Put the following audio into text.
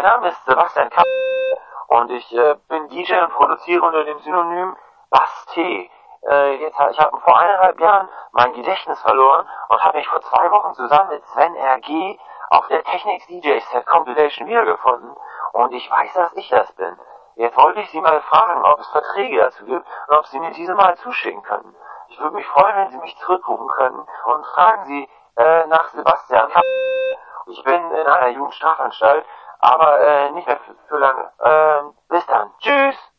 Mein Name ist Sebastian Kapp und ich bin DJ und produziere unter dem Synonym Bass T. Ich habe vor 1,5 Jahren mein Gedächtnis verloren und habe mich vor 2 Wochen zusammen mit Sven RG auf der Technics DJ Set Compilation wiedergefunden. Und ich weiß, dass ich das bin. Jetzt wollte ich Sie mal fragen, ob es Verträge dazu gibt und ob Sie mir diese mal zuschicken können. Ich würde mich freuen, wenn Sie mich zurückrufen können und fragen Sie nach Sebastian Kapp. Ich bin in einer Jugendstrafanstalt, aber nicht mehr für lange. Bis dann. Tschüss!